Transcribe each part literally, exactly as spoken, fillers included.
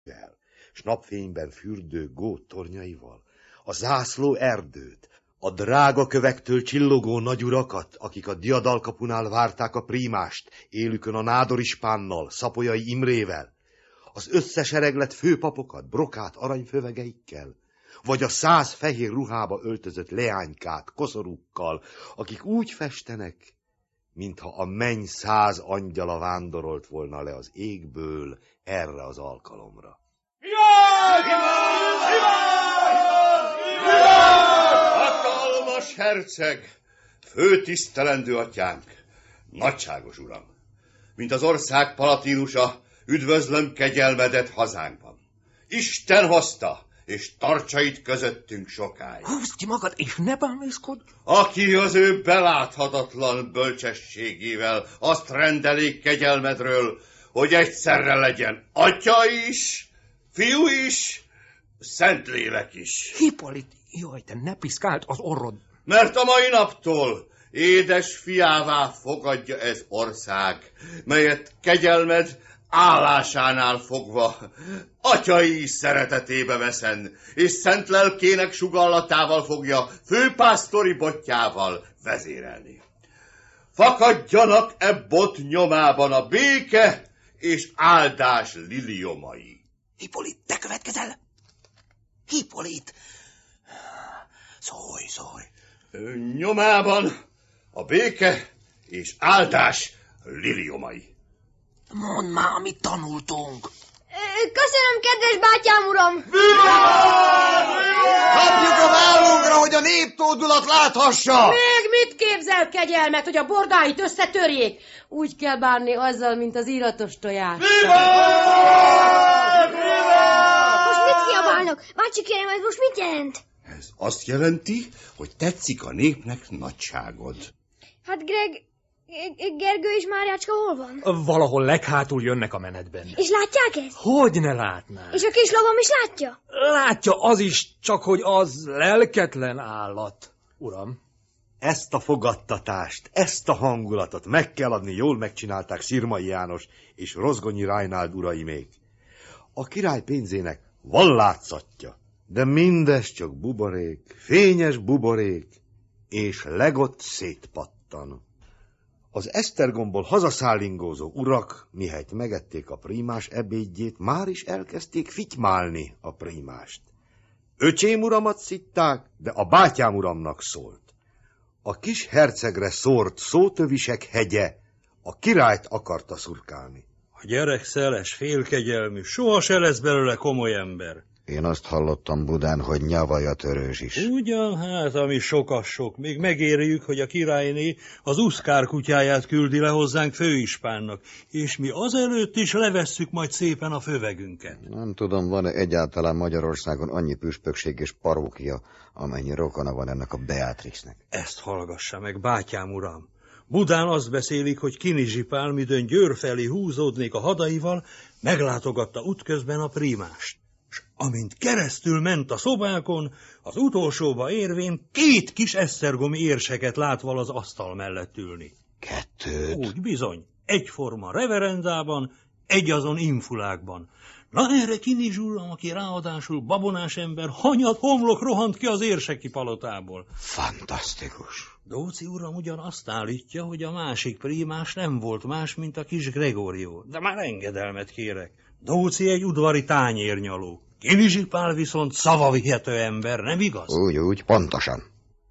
s napfényben fürdő gót tornyaival, a zászló erdőt, a drága kövektől csillogó nagyurakat, akik a diadalkapunál várták a prímást, élükön a nádorispánnal, Szapolyai Imrével, az összesereglet főpapokat, brokát aranyfövegeikkel, vagy a száz fehér ruhába öltözött leánykát, koszorúkkal, akik úgy festenek, mintha a menny száz angyala vándorolt volna le az égből erre az alkalomra. Hatalmas herceg, főtisztelendő atyánk, nagyságos uram, mint az ország palatínusa, üdvözlöm kegyelmedet hazánkban. Isten hozta, és tartsa itt közöttünk sokáig. Húzd ki magad, és ne bámészkodj! Aki az ő beláthatatlan bölcsességével azt rendelik kegyelmedről, hogy egyszerre legyen atya is, fiú is, Szentlélek is. Hippolit, jaj, te ne piszkáld az orrod. Mert a mai naptól édes fiává fogadja ez ország, melyet kegyelmed állásánál fogva atyai szeretetébe veszen, és szent lelkének sugallatával fogja főpásztori botjával vezérelni. Fakadjanak e bot nyomában a béke és áldás liliomai. Hippolit, te következel? Hippolit! Szólj, szólj! Nyomában a béke és áldás liliomai. Mondd már, amit tanultunk. Köszönöm, kedves bátyám uram! Kapjuk a vállunkra, hogy a néptódulat láthassa! Még mit képzel, kegyelmet, hogy a bordáit összetörjék? Úgy kell bánni azzal, mint az íratos tojás. Most mit kiabálnak? Bácsi kérem, ez most mit jelent? Ez azt jelenti, hogy tetszik a népnek nagyságod. Hát Greg... Gergő és Máriácska hol van? Valahol leghátul jönnek a menetben. És látják ezt? Hogy ne látná? És a kis lovam is látja? Látja az is, csak hogy az lelketlen állat, uram. Ezt a fogadtatást, ezt a hangulatot meg kell adni, jól megcsinálták Szirmai János és Rozgonyi Rájnáld uraimék. A király pénzének van látszatja, de mindez csak buborék, fényes buborék, és legott szétpattan. Az Esztergomból hazaszállingózó urak, mihelyt megették a prímás ebédjét, már is elkezdték fitymálni a prímást. Öcsém uramat szitták, de a bátyám uramnak szólt. A kis hercegre szórt szótövisek hegye, a királyt akarta szurkálni. A gyerek szeles, félkegyelmű, soha se lesz belőle komoly ember. Én azt hallottam Budán, hogy nyavaj a törős is. Ugyan hát, ami sok-sok, még megérjük, hogy a királyné az uszkár kutyáját küldi le hozzánk főispánnak, és mi azelőtt is levesszük majd szépen a fövegünket. Nem tudom, van-e egyáltalán Magyarországon annyi püspökség és parókia, amennyi rokona van ennek a Beatrixnek. Ezt hallgassa meg, bátyám uram. Budán azt beszélik, hogy Kinizsi Pál, midőn Győr felé húzódnék a hadaival, meglátogatta útközben a prímást. S amint keresztül ment a szobákon, az utolsóba érvén két kis esztergomi érseket látval az asztal mellett ülni. Kettőt? Úgy bizony, egyforma reverendában, egyazon infulákban. Na erre Kinizs uram, aki ráadásul babonás ember, hanyat homlok rohant ki az érseki palotából. Fantasztikus. Dóci uram ugyan azt állítja, hogy a másik prímás nem volt más, mint a kis Gregórió, de már engedelmet kérek. Dóci egy udvari tányérnyaló. Kinizsi Pál viszont szavavihető ember, nem igaz? Úgy, úgy, pontosan.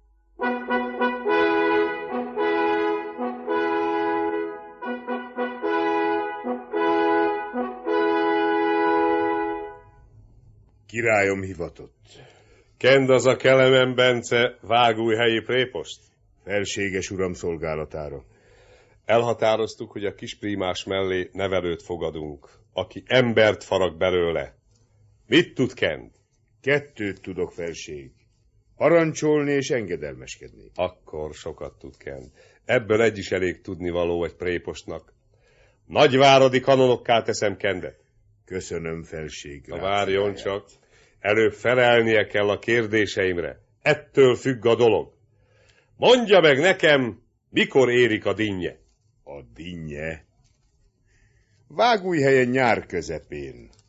Királyom hivatott. Kend az a Kelemen Bence, vágújhelyi prépost? Felséges uram szolgálatára. Elhatároztuk, hogy a kisprímás mellé nevelőt fogadunk, aki embert farag belőle. Mit tud Kend? Kettőt tudok, felség. Parancsolni és engedelmeskedni. Akkor sokat tud Kend. Ebből egy is elég tudnivaló egy prépostnak. Nagyváradi kanonokká teszem Kendet. Köszönöm, felség. Na várjon csak. Előbb felelnie kell a kérdéseimre. Ettől függ a dolog. Mondja meg nekem, mikor érik a dinnye? A dinnye? Vágújhelyen nyár közepén.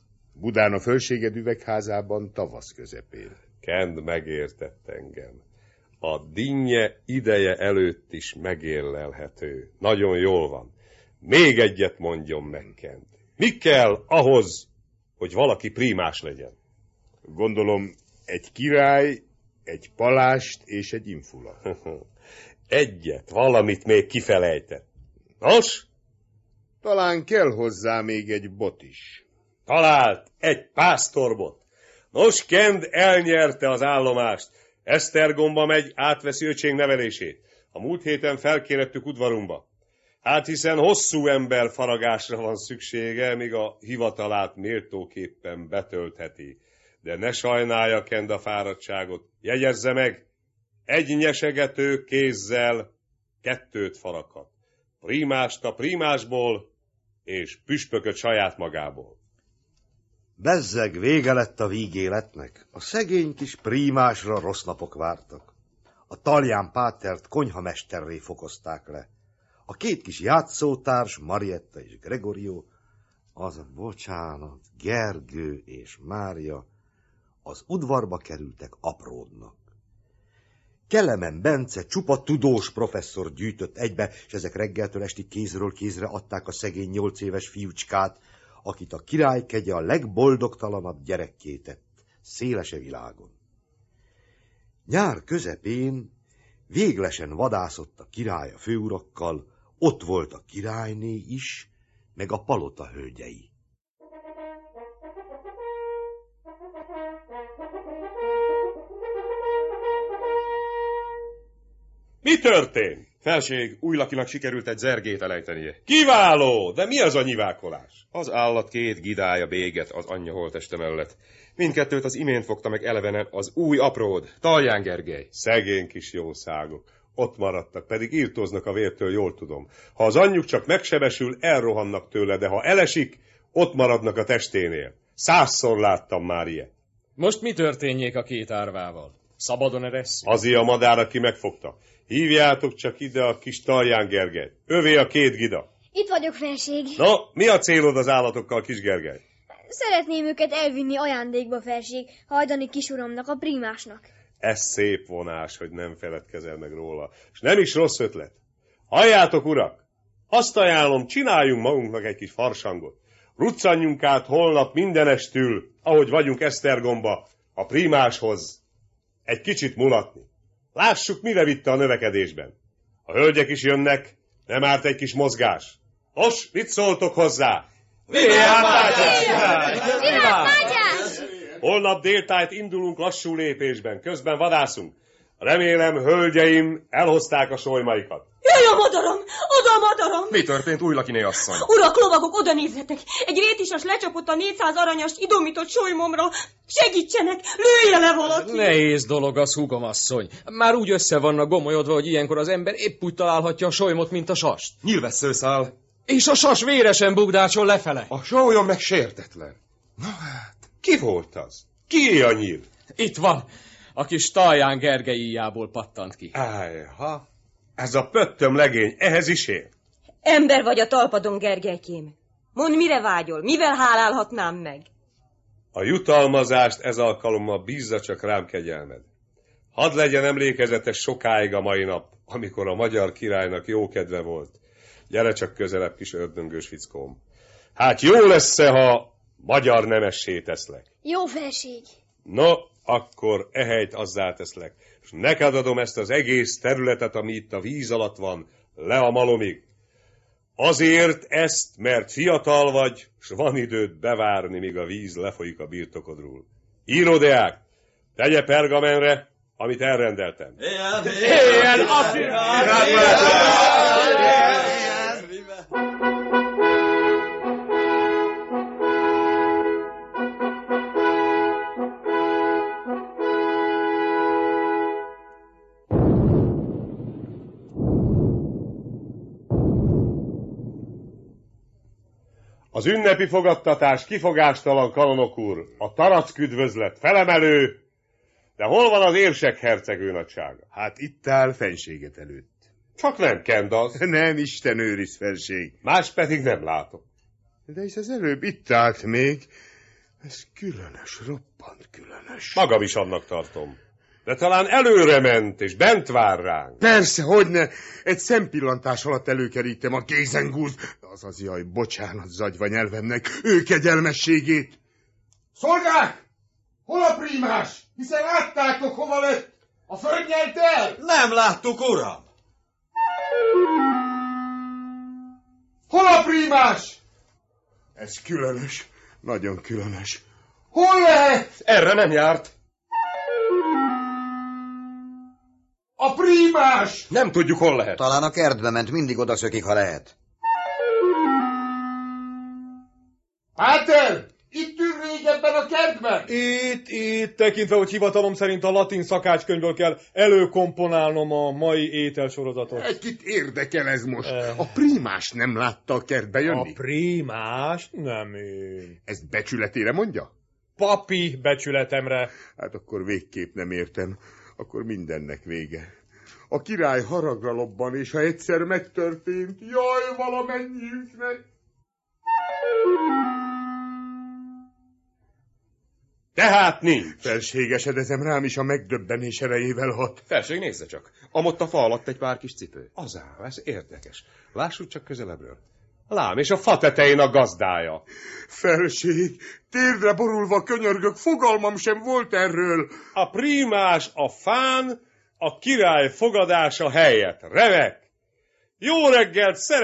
Budán a fölséged üvegházában tavasz közepén. Kend megértett engem. A dinnye ideje előtt is megérlelhető. Nagyon jól van. Még egyet mondjon meg, Kend. Mi kell ahhoz, hogy valaki prímás legyen? Gondolom, egy király, egy palást és egy infula. Egyet, valamit még kifelejtett. Nos? Talán kell hozzá még egy bot is. Talált egy pásztorbot. Nos, Kend elnyerte az állomást. Esztergomba megy, átveszi öcsém nevelését. A múlt héten felkérettük udvarunkba. Hát hiszen hosszú ember faragásra van szüksége, míg a hivatalát méltóképpen betöltheti. De ne sajnálja, Kend, a fáradtságot. Jegyezze meg, egy nyesegető kézzel kettőt faraghat. Prímást a prímásból, és püspököt saját magából. Bezzeg, vége lett a vígéletnek. A szegény kis prímásra rossz napok vártak. A Talján pátert konyhamesterré fokozták le. A két kis játszótárs, Marietta és Gregorio, az, bocsánat, Gergő és Mária, az udvarba kerültek apródnak. Kelemen Bence csupa tudós professzor gyűjtött egybe, és ezek reggeltől estig kézről kézre adták a szegény nyolc éves fiúcskát, akit a király kegye a legboldogtalanabb gyerekké tett, szélese világon. Nyár közepén véglesen vadászott a király a főurakkal, ott volt a királyné is, meg a palota hölgyei. Mi történt? Felség, újlakinak sikerült egy zergét elejtenie. Kiváló, de mi az a nyivákolás? Az állat két gidája béget az anyja holteste mellett. Mindkettőt az imént fogta meg elevenen az új apród, Talján Gergely. Szegény kis jószágok. Ott maradtak, pedig írtóznak a vértől, jól tudom. Ha az anyjuk csak megsebesül, elrohannak tőle, de ha elesik, ott maradnak a testénél. Százszor láttam már ilyet. Most mi történjék a két árvával? Szabadon eresszük? Azért a madár, aki megfogta. Hívjátok csak ide a kis Talján Gergelyt. Övé a két gida. Itt vagyok, felség. No, mi a célod az állatokkal, kis Gergely? Szeretném őket elvinni ajándékba, felség, hajdani kisuramnak, a prímásnak. Ez szép vonás, hogy nem feledkezel meg róla. És nem is rossz ötlet. Halljátok, urak! Azt ajánlom, csináljunk magunknak egy kis farsangot. Ruccanjunk át holnap mindenestül, ahogy vagyunk Esztergomba, a prímáshoz. Egy kicsit mulatni. Lássuk, mire vitte a növekedésben. A hölgyek is jönnek, nem árt egy kis mozgás. Nos, mit szóltok hozzá? Virág Mátyás! Holnap déltájt indulunk lassú lépésben, közben vadászunk. Remélem, hölgyeim, elhozták a solymaikat. Jaj, a madaram! Oda a madaram! Mi történt, újlakiné asszony? Urak, lovagok, oda nézzetek! Egy rétisas lecsapott a négyszáz aranyast idomított solymomra. Segítsenek! Lője le valaki! Nehéz dolog az, húgom asszony. Már úgy össze vannak gomolyodva, hogy ilyenkor az ember épp úgy találhatja a solymot, mint a sast. Nyilvesszőszál. És a sas véresen bugdácsol lefele. A sólyom meg sértetlen. Na hát, ki volt az? Ki a nyíl? Itt van. A kis Talján Gergely íjából pattant ki. Ájha, ez a pöttöm legény, ehhez is ér. Ember vagy a talpadon, Gergelykém. Mondd, mire vágyol, mivel hálálhatnám meg? A jutalmazást ez alkalommal bízza csak rám kegyelmed. Hadd legyen emlékezetes sokáig a mai nap, amikor a magyar királynak jó kedve volt. Gyere csak közelebb, kis ördöngős fickóm. Hát jó lesz-e, ha magyar nemessé teszlek? Jó, felség. No, akkor ehelyt azzá teszlek, és neked adom ezt az egész területet, ami itt a víz alatt van, le a malomig. Azért ezt, mert fiatal vagy, s van időt bevárni, míg a víz lefolyik a birtokodról. Íródeák, tegye pergamenre, amit elrendeltem. Éjjel, éjjel, Az ünnepi fogadtatás kifogástalan, kanonok úr, a tarack üdvözlet felemelő, de hol van az érsek hercegő nagysága? Hát itt áll fenséget előtt. Csak nem kend az. Nem, Isten őriz, felség. Más pedig nem látok. De hisz az előbb itt állt még. Ez különös, roppant különös. Magam is annak tartom. De talán előre ment, és bent vár ránk. Persze, hogyne. Egy szempillantás alatt előkerítem a Gézengúz, azaz, jaj, bocsánat zagyva nyelvemnek, ő kegyelmességét. Szolgák! Hol a prímás? Hiszen láttátok, hova lett. A föld nyelt el? Nem láttuk, uram! Hol a prímás? Ez különös, nagyon különös. Hol lehet? Erre nem járt. A prímás! Nem tudjuk, hol lehet. Talán a kertbe ment, mindig odaszökik, ha lehet. Páter! Itt ül régebben a kertben? Itt, itt, tekintve, hogy hivatalom szerint a latin szakácskönyvből kell előkomponálnom a mai ételsorozatot. Egy kit érdekel ez most. Eh. A prímás nem látta a kertbe jönni? A prímás? Nem én. Ezt becsületére mondja? Papi becsületemre. Hát akkor végképp nem értem. Akkor mindennek vége. A király haragra lobban, és ha egyszer megtörtént, jaj, valamennyiüknek! Tehát nincs. Felségesedezem, rám is a megdöbbenés erejével hat. Felség, nézze csak. Amott a fa alatt egy pár kis cipő. Az ám, ez érdekes. Lássuk csak közelebbről. Lám, és a fa tetején a gazdája. Felség, térdre borulva könyörgök, fogalmam sem volt erről. A prímás a fán, a király fogadása helyett. Remek! Jó reggelt, szeret!